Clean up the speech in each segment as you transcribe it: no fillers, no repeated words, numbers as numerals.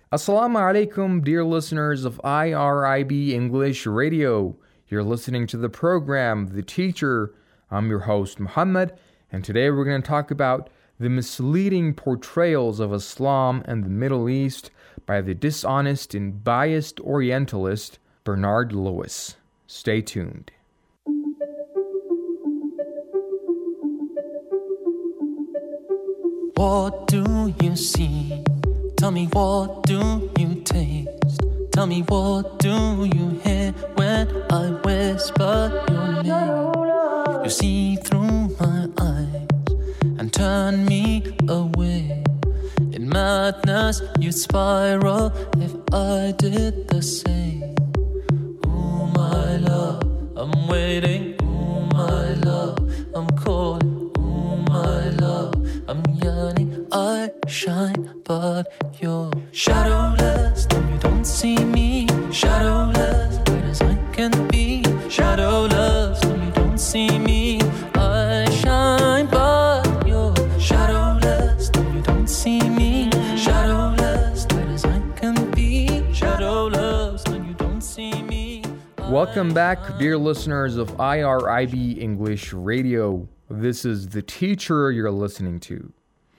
Assalamu alaikum, dear listeners of IRIB English Radio. You're listening to the program, The Teacher. I'm your host, Muhammad, and today we're going to talk about the misleading portrayals of Islam and the Middle East by the dishonest and biased Orientalist Bernard Lewis. Stay tuned. What do you see? Tell me, what do you taste? Tell me, what do you hear when I whisper your name? You see through my eyes and turn me away. In madness you'd spiral if I did the same. Ooh, my love, I'm waiting. Ooh, my love, I'm calling. Ooh, my love, I'm yearning. I shine, but you're shadowless. No, you don't see me. Shadowless, bright as I can be. Shadowless, no, you don't see me. I shine, but you're shadowless. No, you don't see me. Shadowless, bright as I can be. Shadowless, no, you don't see me. Welcome back, dear listeners of IRIB English Radio. This is The Teacher you're listening to.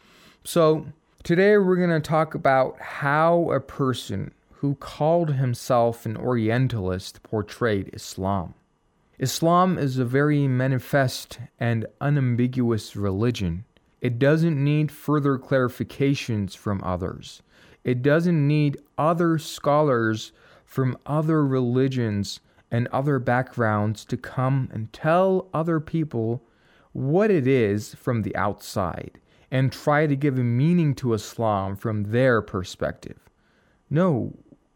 So, today we're going to talk about how a person who called himself an Orientalist portrayed Islam. Islam is a very manifest and unambiguous religion. It doesn't need further clarifications from others. It doesn't need other scholars from other religions and other backgrounds to come and tell other people what it is from the outside and try to give a meaning to Islam from their perspective. No,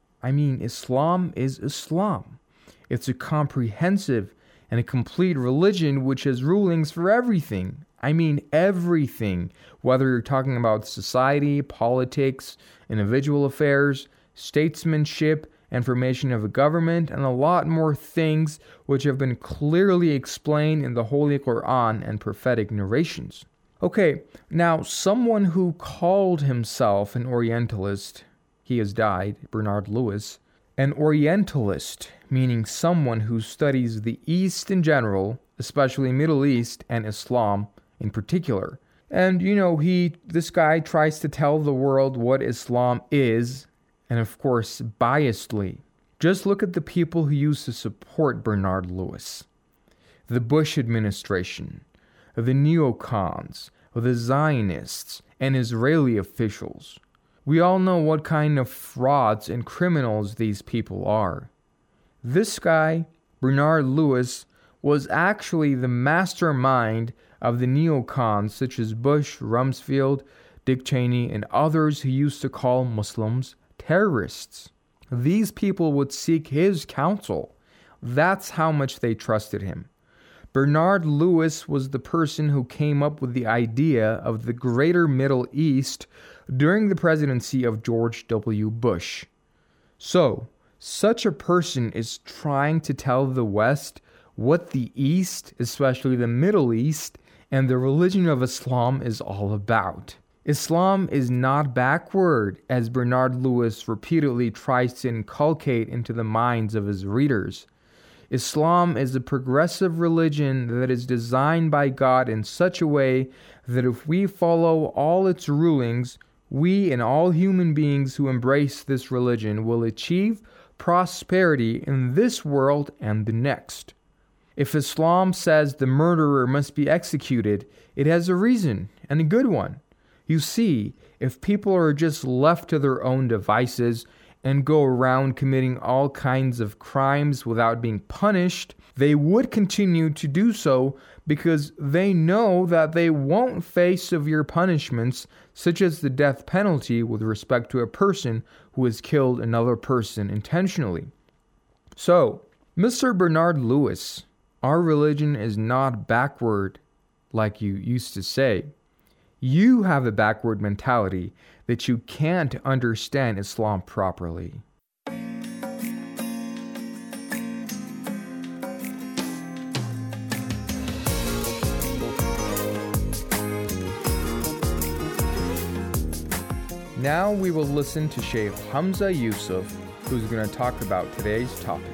Islam is Islam. It's a comprehensive and a complete religion which has rulings for everything. Everything. Whether you're talking about society, politics, individual affairs, statesmanship, information of a government, and a lot more things which have been clearly explained in the Holy Quran and prophetic narrations. Okay, now someone who called himself an Orientalist, he has died, Bernard Lewis, an Orientalist, meaning someone who studies the East in general, especially Middle East and Islam in particular. And, this guy tries to tell the world what Islam is, and of course, biasedly. Just look at the people who used to support Bernard Lewis. The Bush administration, the neocons, the Zionists, and Israeli officials. We all know what kind of frauds and criminals these people are. This guy, Bernard Lewis, was actually the mastermind of the neocons such as Bush, Rumsfeld, Dick Cheney, and others who used to call Muslims terrorists. These people would seek his counsel. That's how much they trusted him. Bernard Lewis was the person who came up with the idea of the Greater Middle East during the presidency of George W. Bush. So, such a person is trying to tell the West what the East, especially the Middle East, and the religion of Islam is all about. Islam is not backward, as Bernard Lewis repeatedly tries to inculcate into the minds of his readers. Islam is a progressive religion that is designed by God in such a way that if we follow all its rulings, we and all human beings who embrace this religion will achieve prosperity in this world and the next. If Islam says the murderer must be executed, it has a reason, and a good one. You see, if people are just left to their own devices and go around committing all kinds of crimes without being punished, they would continue to do so because they know that they won't face severe punishments such as the death penalty with respect to a person who has killed another person intentionally. So, Mr. Bernard Lewis, our religion is not backward like you used to say. You have a backward mentality that you can't understand Islam properly. Now we will listen to Sheikh Hamza Yusuf, who's going to talk about today's topic.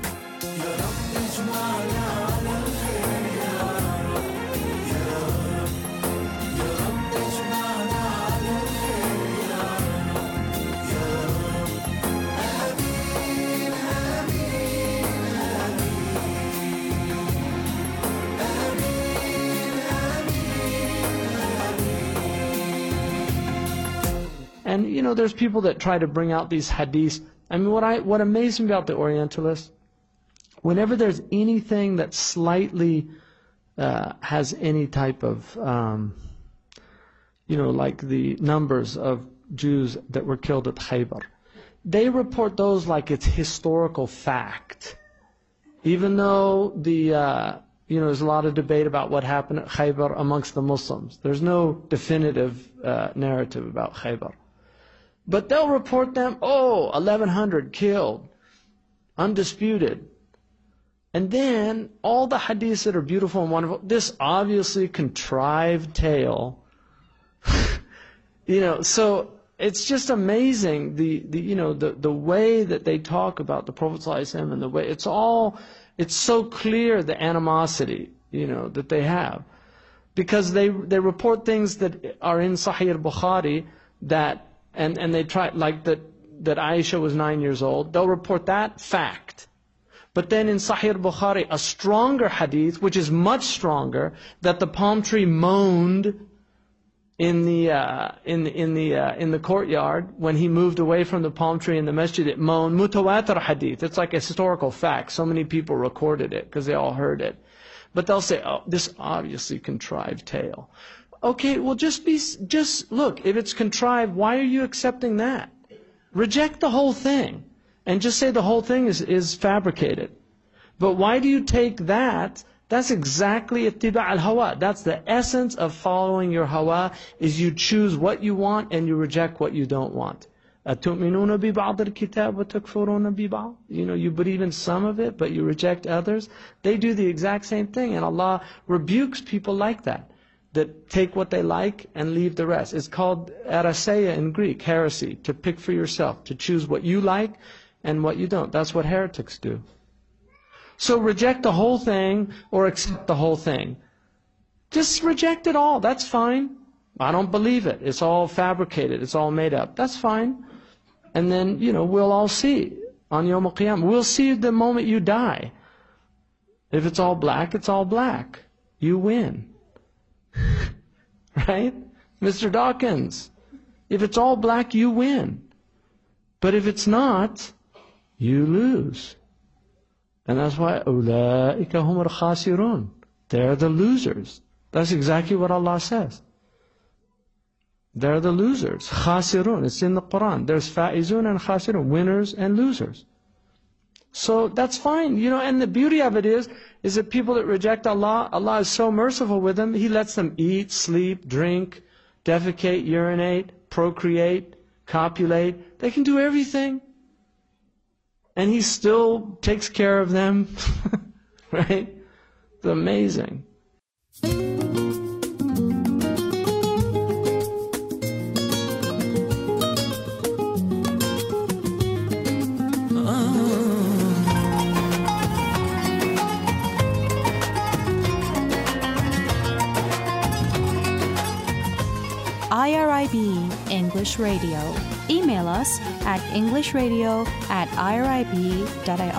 And, you know, there's people that try to bring out these hadiths. I mean, what amazed me about the Orientalists, whenever there's anything that slightly has any type of, you know, like the numbers of Jews that were killed at Khaybar, they report those like it's historical fact. Even though you know, there's a lot of debate about what happened at Khaybar amongst the Muslims. There's no definitive narrative about Khaybar. But they'll report them, 1,100 killed, undisputed. And then all the hadiths that are beautiful and wonderful, this obviously contrived tale, you know, so it's just amazing the way that they talk about the Prophet ﷺ and the way it's so clear, the animosity, you know, that they have. Because they report things that are in Sahih al-Bukhari that and they try, like that Aisha was 9 years old, they'll report that fact. But then in Sahih al-Bukhari, a stronger hadith, which is much stronger, that the palm tree moaned in the courtyard when he moved away from the palm tree in the masjid. It moaned. Mutawatir hadith. It's like a historical fact. So many people recorded it because they all heard it. But they'll say, this obviously contrived tale. Okay, well just look, if it's contrived, why are you accepting that? Reject the whole thing and just say the whole thing is fabricated. But why do you take that? That's exactly ittiba' al-hawa. That's the essence of following your hawa, is you choose what you want and you reject what you don't want. أَتُؤْمِنُونَ بِبَعْضِ الْكِتَابِ وَتَكْفُرُونَ بِبَعْضِ. You know, you believe in some of it, but you reject others. They do the exact same thing, and Allah rebukes people like that take what they like and leave the rest. It's called eraseia in Greek, heresy, to pick for yourself, to choose what you like and what you don't. That's what heretics do. So reject the whole thing or accept the whole thing. Just reject it all. That's fine. I don't believe it. It's all fabricated. It's all made up. That's fine. And then, you know, we'll all see on Yawm al-Qiyamah. We'll see the moment you die. If it's all black, it's all black. You win. Right? Mr. Dawkins, if it's all black, you win. But if it's not, you lose. And that's why أُولَٰئِكَ هُمُ الْخَاسِرُونَ. They're the losers. That's exactly what Allah says. They're the losers. Khasirun. It's in the Quran. There's fa'izun and khasirun. Winners and losers. So that's fine. You know, and the beauty of it is that people that reject Allah, Allah is so merciful with them. He lets them eat, sleep, drink, defecate, urinate, procreate, copulate. They can do everything. And He still takes care of them. Right? It's amazing. IRIB English Radio. Email us at englishradio@irib.ir.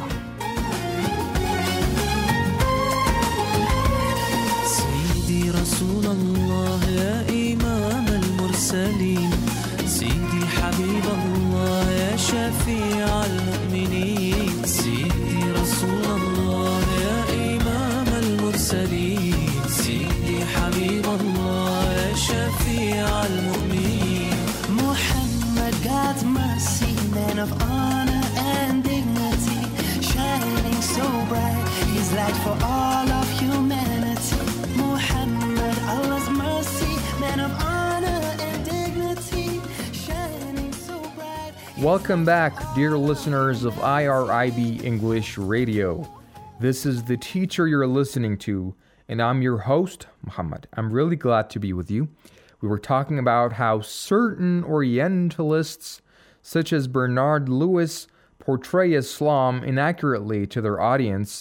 سيدي رسول الله يا إمام المرسلين سيدي حبيب الله يا شفيع المؤمنين سيدي رسول الله يا إمام المرسلين سيدي حبيب الله يا شفيع المؤمنين Muhammad, God's mercy, man of honor and dignity, shining so bright, His light for all of humanity. Muhammad, Allah's mercy, man of honor and dignity, shining so bright. Welcome back, dear listeners of IRIB English Radio. This is the teacher you're listening to, and I'm your host, Muhammad. I'm really glad to be with you. we were talking about how certain Orientalists, such as Bernard Lewis, portray Islam inaccurately to their audience.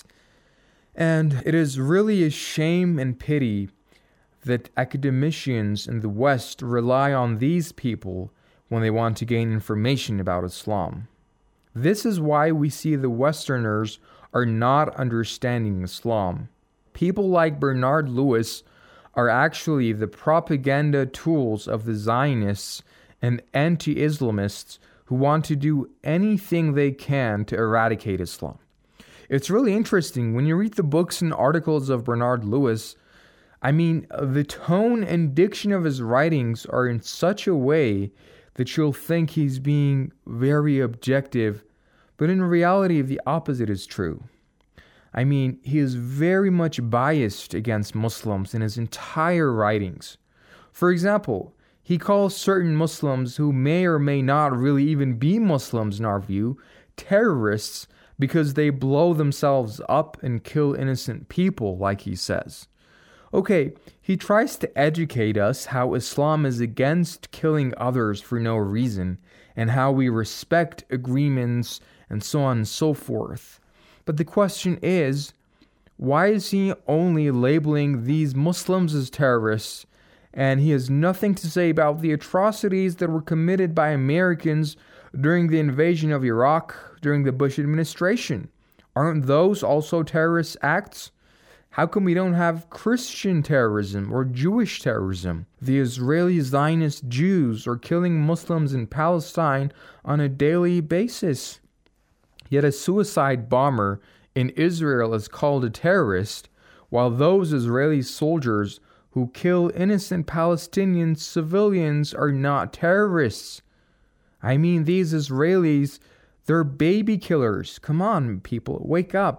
And it is really a shame and pity that academicians in the West rely on these people when they want to gain information about Islam. This is why we see the Westerners are not understanding Islam. People like Bernard Lewis are actually the propaganda tools of the Zionists and anti-Islamists who want to do anything they can to eradicate Islam. It's really interesting when you read the books and articles of Bernard Lewis. I mean, the tone and diction of his writings are in such a way that you'll think he's being very objective, but in reality, the opposite is true. I mean, he is very much biased against Muslims in his entire writings. For example, he calls certain Muslims who may or may not really even be Muslims in our view, terrorists because they blow themselves up and kill innocent people, like he says. Okay, he tries to educate us how Islam is against killing others for no reason, and how we respect agreements, and so on and so forth. But the question is, why is he only labeling these Muslims as terrorists, and he has nothing to say about the atrocities that were committed by Americans during the invasion of Iraq during the Bush administration? Aren't those also terrorist acts? How come we don't have Christian terrorism or Jewish terrorism? The Israeli Zionist Jews are killing Muslims in Palestine on a daily basis. Yet a suicide bomber in Israel is called a terrorist, while those Israeli soldiers who kill innocent Palestinian civilians are not terrorists. I mean, these Israelis, they're baby killers. Come on, people, wake up.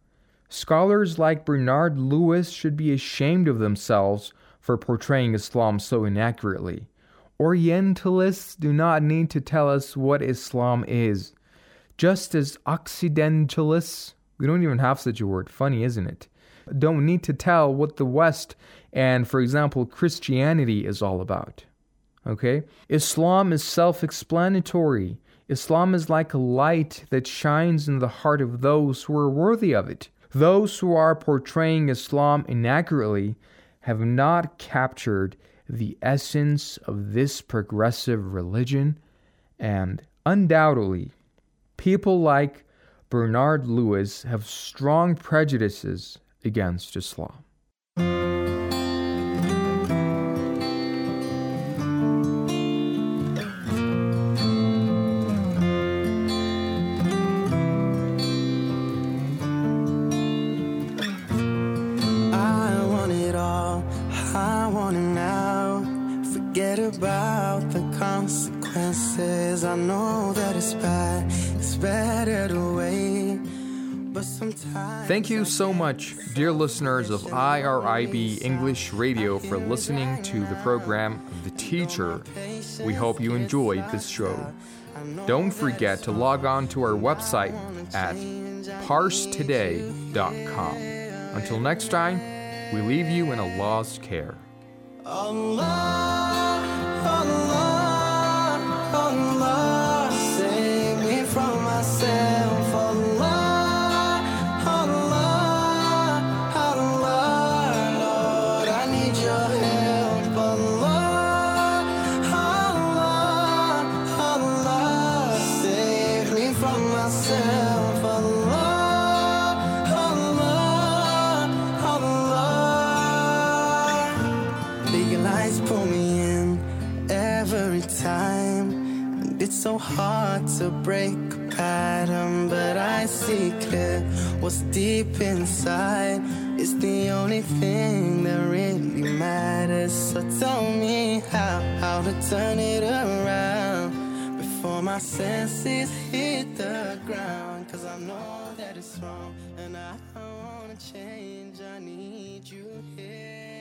Scholars like Bernard Lewis should be ashamed of themselves for portraying Islam so inaccurately. Orientalists do not need to tell us what Islam is. Just as Occidentalists, we don't even have such a word, funny isn't it, don't need to tell what the West and, for example, Christianity is all about. Okay? Islam is self-explanatory. Islam is like a light that shines in the heart of those who are worthy of it. Those who are portraying Islam inaccurately have not captured the essence of this progressive religion, and undoubtedly, people like Bernard Lewis have strong prejudices against Islam. About the consequences, I know that it's bad, it's better to wait, but sometimes... Thank you so much, dear listeners of IRIB English Radio, for listening to the program The Teacher. We hope you enjoyed this show. Don't forget to log on to our website at parsetoday.com. Until next time, we leave you in Allah's care. Allah, Allah, Allah, save me from myself. Allah, Allah, Allah, Lord, I need your help. Allah, Allah, Allah, save me from myself. Allah, Allah, Allah. Big lights pull me in every time, and it's so hard to break a pattern, but I see clear what's deep inside is the only thing that really matters. So tell me how to turn it around before my senses hit the ground, 'cause I know that it's wrong and I wanna change. I need you here.